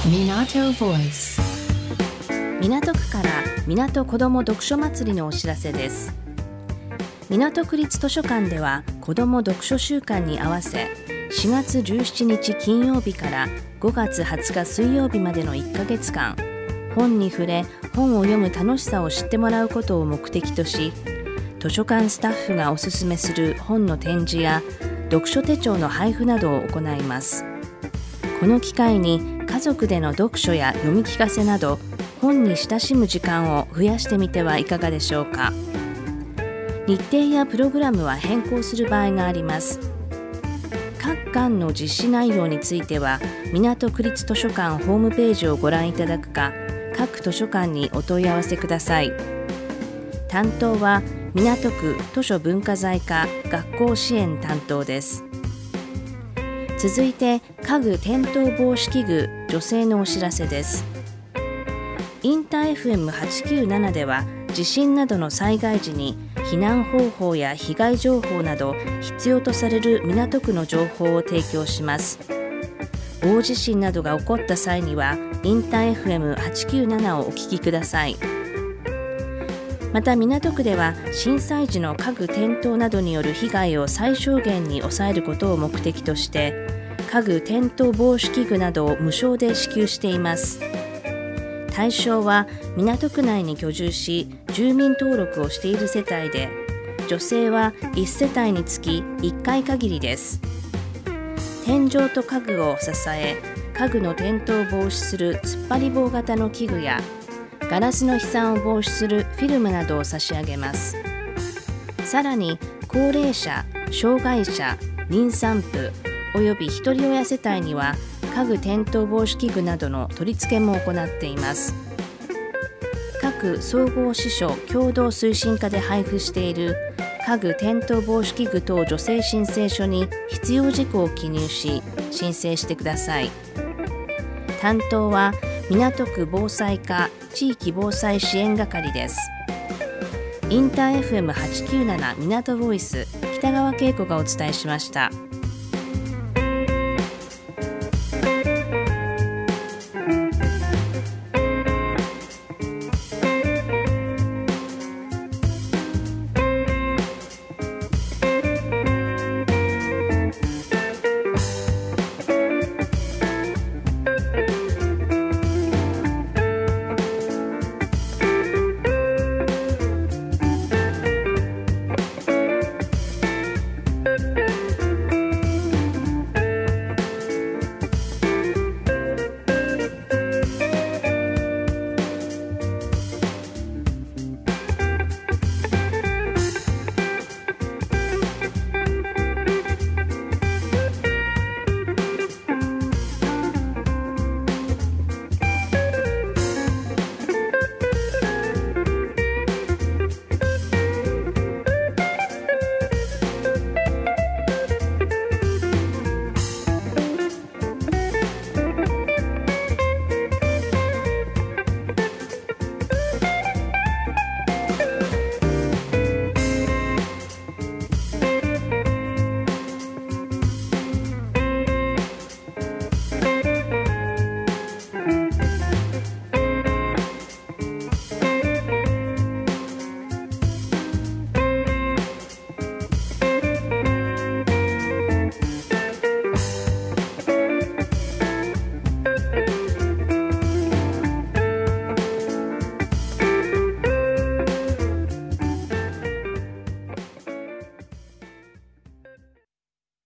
Minato Voice。 港区から港こども読書祭りのお知らせです。港区立図書館では子ども読書週間に合わせ4月17日金曜日から5月20日水曜日までの1ヶ月間、本に触れ本を読む楽しさを知ってもらうことを目的とし、図書館スタッフがおすすめする本の展示や読書手帳の配布などを行います。この機会に家族での読書や読み聞かせなど本に親しむ時間を増やしてみてはいかがでしょうか。日程やプログラムは変更する場合があります。各館の実施内容については港区立図書館ホームページをご覧いただくか、各図書館にお問い合わせください。担当は港区図書文化財課学校支援担当です。続いて家具転倒防止器具女性のお知らせです。インター FM897 では地震などの災害時に避難方法や被害情報など必要とされる港区の情報を提供します。大地震などが起こった際にはインター FM897 をお聞きください。また港区では震災時の家具転倒などによる被害を最小限に抑えることを目的として家具転倒防止器具などを無償で支給しています。対象は港区内に居住し住民登録をしている世帯で、女性は1世帯につき1回限りです。天井と家具を支え家具の転倒を防止する突っ張り棒型の器具やガラスの飛散を防止するフィルムなどを差し上げます。さらに高齢者、障害者、妊産婦およびひとり親世帯には家具転倒防止器具などの取り付けも行っています。各総合支所共同推進課で配布している家具転倒防止器具等助成申請書に必要事項を記入し申請してください。担当は港区防災課地域防災支援係です。インター FM897 港ボイス北川景子がお伝えしました。